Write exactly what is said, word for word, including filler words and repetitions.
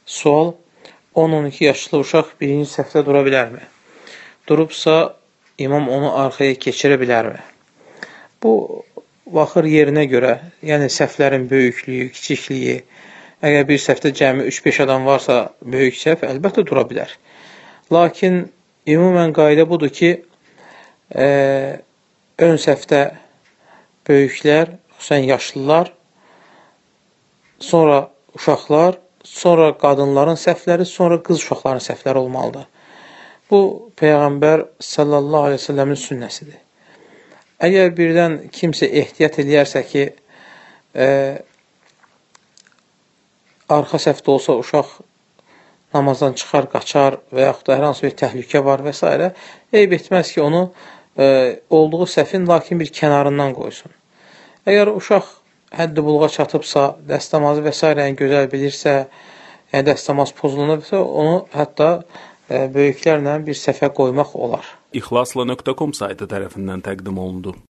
Sual, on on iki yaşlı uşaq birinci səhvdə dura bilərmi? Durubsa, imam onu arxaya keçirə bilərmi? Bu, baxır yerinə görə, yəni səhvlərin böyüklüyü, kiçikliyi, əgər bir səhvdə cəmi üç beş adam varsa, böyük səhv, əlbəttə dura bilər. Lakin, ümumən qayda budur ki, e, ön səhvdə böyüklər, xüsusən yaşlılar, sonra uşaqlar, sonra qadınların səhvləri, sonra qız uşaqların səhvləri olmalıdır. Bu, Peyğəmbər sallallahu aleyhi ve sellemin sünnəsidir. Əgər birdən kimsə ehtiyat edərsə ki, e, arxa səhvdə olsa uşaq namazdan çıxar, qaçar və yaxud da hər hansı bir təhlükə var və s. eyb etməz ki, onu e, olduğu səhvin lakin bir kənarından qoysun. Əgər uşaq həddi buluğa çatıbsa, dəstəmazı və s. gözəl bilirsə, yəni dəstəmaz pozulunursa, onu hətta e, böyüklərlə bir səhvə qoymaq olar. İxlasla nöqtə com saytı tərəfindən təqdim olundu.